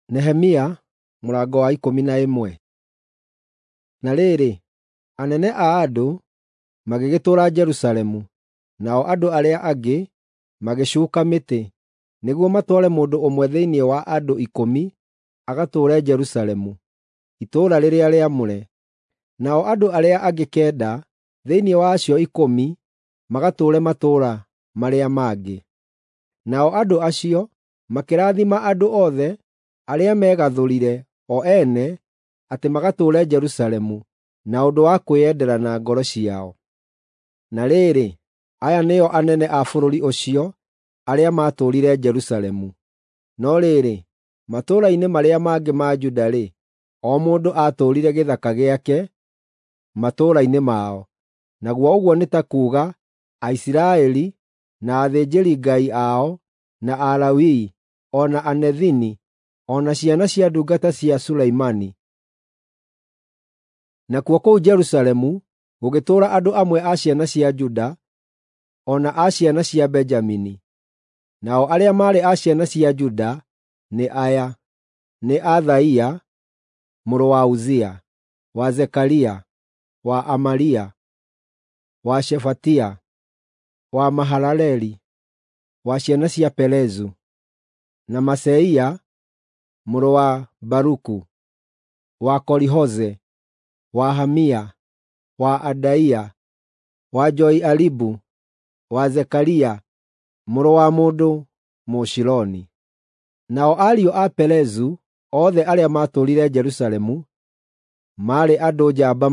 Nehemia mũrango wa 11. Na rĩrĩ, anene a andũ magĩgĩtũũra Jerusalemu, nao andũ arĩa angĩ magĩcuuka mĩtĩ, nĩguo matware mũndũ ũmwe thĩinĩ wa andũ 10 agatũũre Jerusalemu, itũũra rĩrĩa rĩamũre. Nao andũ arĩa angĩ 9 thĩinĩ wa acio 10 magatũũre matũũra marĩa mangĩ. Nao andũ acio makĩrathima andũ othe arĩa megathũrire o ene atĩ magatũũre Jerusalemu na ũndũ wa kwĩyendera na ngoro ciao. Na rĩrĩ, aya nĩo anene a bũrũri ũcio arĩa maatũũrire Jerusalemu. No rĩrĩ, matũũra-inĩ marĩa mangĩ ma Juda-rĩ, o mũndũ aatũũrire gĩthaka gĩake matũũra-inĩ mao. Naguo ũguo nĩ ta kuuga Aisiraeli na athĩnjĩri-Ngai ao na Alawii, o na anethini, o na ciana cia ndungata cia Sulaimani. Nakuo kũu Jerusalemu gũgĩtũũra andũ amwe a ciana cia Juda, o na a ciana cia Benjamini. Nao arĩa maarĩ a ciana cia Juda nĩ aya: nĩ Athaia mũrũ wa Uzia, wa Zekaria, wa Amaria, wa Shefatia, wa Mahalaleli, wa ciana cia Pelezu, na Maseia mũrũ wa Baruku, wa Kolihoze, wa Hamia, wa Adaia, wa Joiaribu, wa Zekaria mũrũ wa mũndũ Mũshiloni. Nao ariũ a Pelezu othe arĩa maatũũrire Jerusalemu maarĩ andũ njamba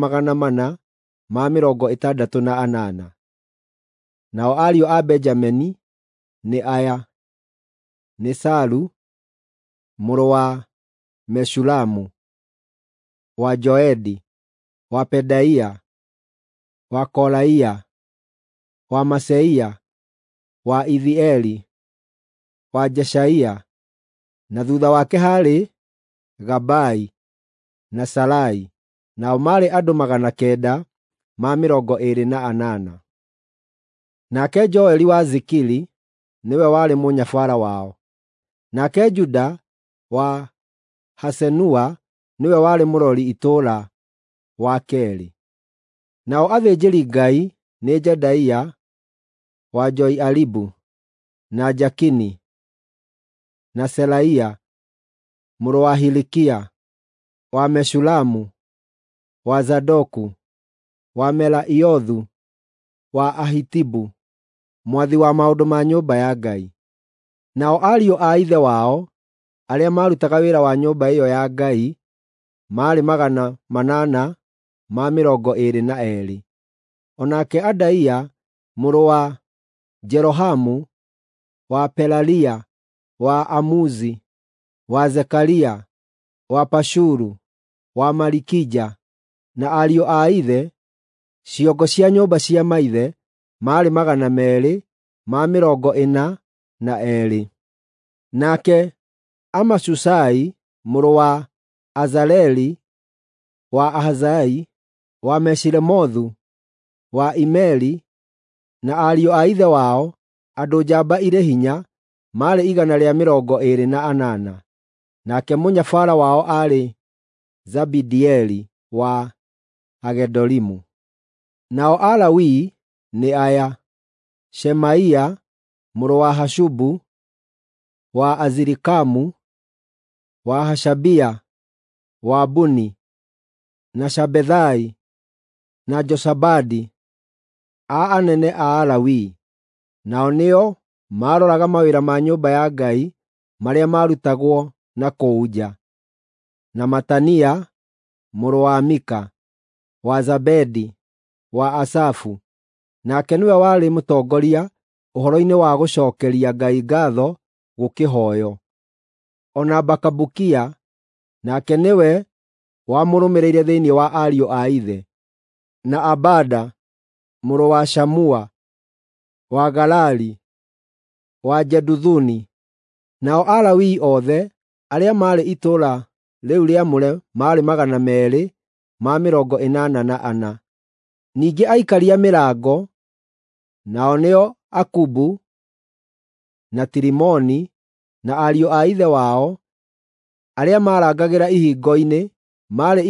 468. Nao ariũ a Benjamini nĩ aya: nĩ Salu mũrũ wa Meshulamu, wa Joedi, wa Pedaia, wa Kolaia, wa Maseia, wa Ithieli, wa Jeshaia, na thutha wake haarĩ Gabai na Salai. Nao maarĩ andũ 928. Nake Joeli wa Zikiri nĩwe warĩ mũnyabara wao. Nake Juda wa Hasenua nĩwe warĩ mũrori itũũra wa keerĩ. Nao athĩnjĩri-Ngai nĩ Jedaia wa Joiaribu, na Jakini, na Selaia mũrũ wa Hilikia, wa Meshulamu, wa Zadoku, wa Melaiothu, wa Ahitibu, mwathi wa maũndũ ma nyũmba ya Ngai. Nao ariũ a ithe wao arĩa maarutaga wĩra wa nyũmba ĩyo ya Ngai maarĩ 822. Onake Adaia mũrũ wa Jerohamu, wa Pelalia, wa Amuzi, wa Zekaria, wa Pashuru, wa Malikija, na ariũ a ithe, ciongo cia nyũmba cia maithe maarĩ 242. Nake Amashusai mũrũ wa Azareli, wa Ahazai, wa Meshilemothu, wa Imeri, na ariũ a ithe wao andũ njamba irĩ hinya maarĩ 128. Nake mũnyabara wao aarĩ Zabidieli wa Hagedolimu. Nao Alawii nĩ aya: Shemaia mũrũ wa Hashubu, wa Azirikamu, wa Hashabia, wa Buni, na Shabethai, na Josabadi, a anene a Alawii. Nao nĩo maaroraga mawĩra ma nyũmba ya Ngai marĩa maarutagwo na kũu nja. Na Matania mũrũ wa Mika, wa Zabedi, wa Asafu, nake nĩwe warĩ mũtongoria ũhoro-inĩ wa gũcookeria Ngai ngatho gũkĩhooyo. Ona Bakabukia, nake nĩwe wamũrũmĩrĩire thĩinĩ wa ariũ a ithe. Na Abada mũrũ wa Shamua, wa Galali, wa Jeduthuni. Nao Alawii othe arĩa maarĩ itũũra rĩu rĩamũre maarĩ 284. Ningĩ aikaria mĩrango, nao nĩo Akubu na Tirimoni, na ariũ a ithe wao arĩa marangagĩra ihingo-inĩ maarĩ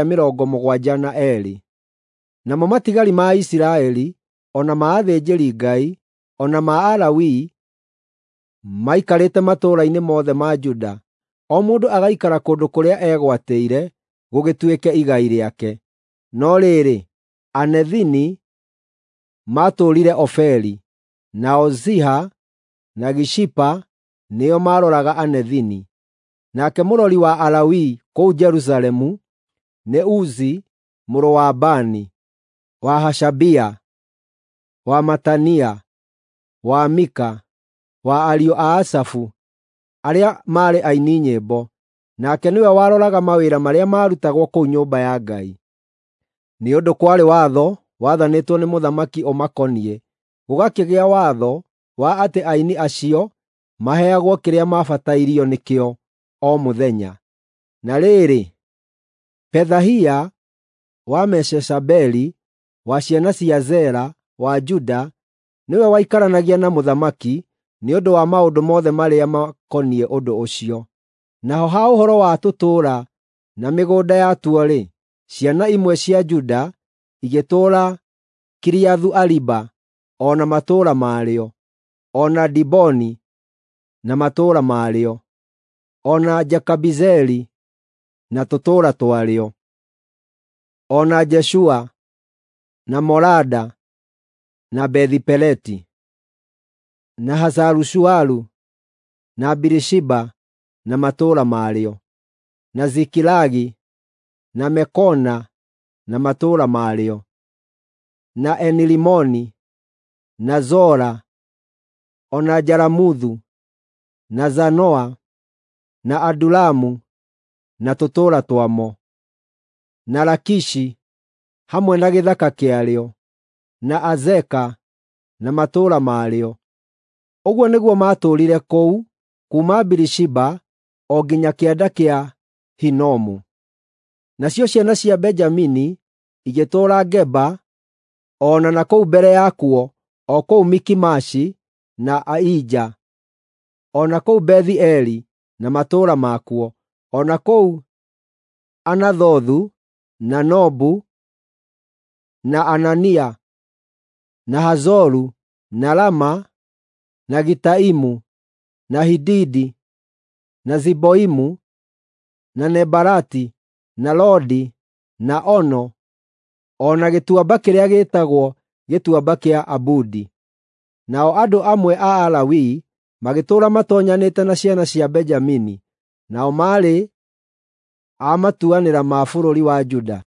172. Namo matigari ma Isiraeli, ona ma athĩnjĩri-Ngai, ona ma Alawii, maikarĩte matũũra-inĩ mothe ma Juda, o mũndũ agaikara kũndũ kũrĩa egwatĩire gũgĩtuĩke igai rĩake. No rĩrĩ, Anethini maatũũrire Ofeli, nao Ziha na Gishipa nĩo maaroraga Anethini. Nake mũrori wa Alawii kũu Jerusalemu nĩ Uzi mũrũ wa Bani, wa Hashabia, wa Matania, wa Mika, wa ariũ a Asafu, arĩa maarĩ aini nyĩmbo. Nake nĩwe waroraga mawĩra marĩa maarutagwo kũu nyũmba ya Ngai. Nĩ ũndũ kwarĩ watho wathanĩtwo nĩ mũthamaki ũmakoniĩ, gũgakĩgĩa watho wa atĩ aini acio maheagwo kĩrĩa mabatairio nĩkĩo o mũthenya. Na rĩrĩ, Pethahia wa Meshezabeli wa ciana cia Zera wa Juda nĩwe waikaranagia na mũthamaki nĩ ũndũ wa maũndũ mothe marĩa makoniĩ ũndũ ũcio. Naho ha ũhoro wa tũtũũra na mĩgũnda yatuo-rĩ, ciana imwe cia Juda igĩtũũra Kiriathu-Ariba o na matũũra marĩo, o na Diboni na matũũra marĩo, o na Jekabizeeli na tũtũũra twarĩo, o na Jeshua na Molada na Bethi-Peleti na Hazaru-Shualu na Birishiba na matũũra marĩo, na Zikilagi na Mekona na matũũra marĩo, na Enirimoni na Zora, o na Jaramuthu na Zanoa na Adulamu na tũtũũra twamo, na Lakishi hamwe na gĩthaka kĩarĩo, na Azeka na matũũra marĩo. Ũguo nĩguo maatũũrire kũu kuuma Birishiba o nginya kĩanda kĩa Hinomu. Nacio ciana cia Benjamini igĩtũũra Geba, o na kũu mbere yakuo, o kũu Mikimashi na Aija, o na kũu Bethi-Eli na matũũra makuo, o na kũu Anathothu na Nobu na Anania na Hazoru na Rama na Gitaimu na Hididi na Ziboimu na Nebalati na Lodi na Ono, o na gĩtuamba kĩrĩa gĩĩtagwo gĩtuamba kĩa Abudi. Nao andũ amwe a Alawii magĩtũũra matoonyanĩte na ciana cia Benjamini, nao maarĩ a matuanĩra ma bũrũri wa Juda.